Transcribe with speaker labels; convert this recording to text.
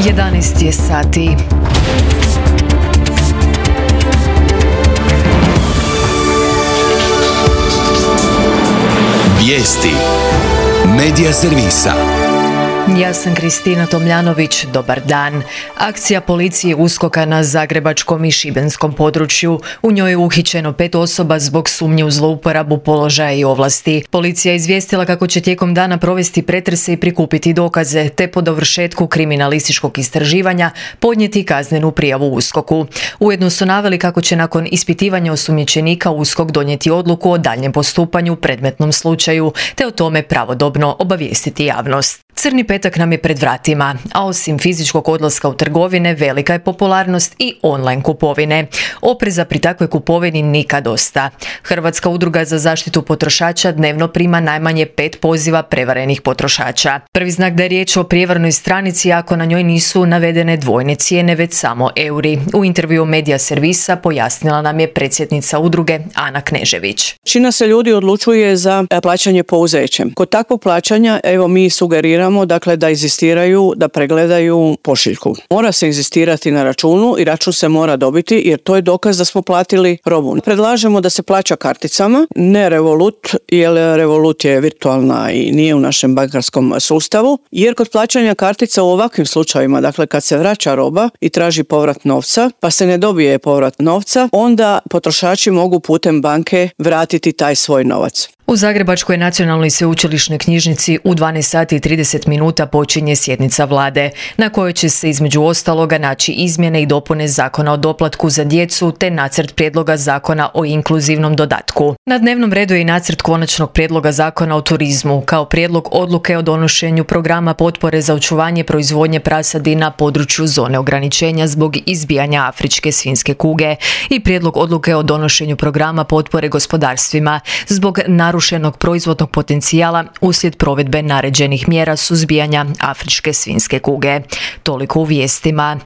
Speaker 1: 11 je sati.
Speaker 2: Vijesti Medija servisa.
Speaker 1: Ja sam Kristina Tomljanović, dobar dan. Akcija policije USKOK-a na zagrebačkom i šibenskom području. U njoj je uhićeno 5 osoba zbog sumnje u zlouporabu položaja i ovlasti. Policija je izvijestila kako će tijekom dana provesti pretrese i prikupiti dokaze, te po dovršetku kriminalističkog istraživanja podnijeti kaznenu prijavu USKOK-u. Ujedno su naveli kako će nakon ispitivanja osumnjičenika USKOK donijeti odluku o daljnjem postupanju u predmetnom slučaju, te o tome pravodobno obavijestiti javnost. Crni petak nam je pred vratima, a osim fizičkog odlaska u trgovine, velika je popularnost i online kupovine. Opreza pri takvoj kupovini nikad dosta. Hrvatska udruga za zaštitu potrošača dnevno prima najmanje 5 poziva prevarenih potrošača. Prvi znak da je riječ o prijevarnoj stranici ako na njoj nisu navedene dvojne cijene, već samo euri. U intervju Medija servisa pojasnila nam je predsjednica udruge Ana Knežević.
Speaker 3: Većina se ljudi odlučuje za plaćanje pouzećem. Kod takvog plaćanja, mi sugeriramo da inzistiraju da pregledaju pošiljku. Mora se inzistirati na računu i račun se mora dobiti jer to je dokaz da smo platili robu. Predlažemo da se plaća karticama, ne Revolut, jer Revolut je virtualna i nije u našem bankarskom sustavu, jer kod plaćanja kartica u ovakvim slučajevima, kad se vraća roba i traži povrat novca, pa se ne dobije povrat novca, onda potrošači mogu putem banke vratiti taj svoj novac.
Speaker 1: U Zagrebačkoj nacionalnoj sveučilišnoj knjižnici u 12 sati i 30 minuta počinje sjednica vlade, na kojoj će se između ostaloga naći izmjene i dopune Zakona o doplatku za djecu te nacrt prijedloga Zakona o inkluzivnom dodatku. Na dnevnom redu je i nacrt konačnog prijedloga Zakona o turizmu, kao prijedlog odluke o donošenju programa potpore za očuvanje proizvodnje prasadi na području zone ograničenja zbog izbijanja afričke svinjske kuge i prijedlog odluke o donošenju programa potpore gospodarstvima zbog narušenog proizvodnog potencijala uslijed provedbe naređenih mjera suzbijanja afričke svinjske kuge. Toliko u vijestima.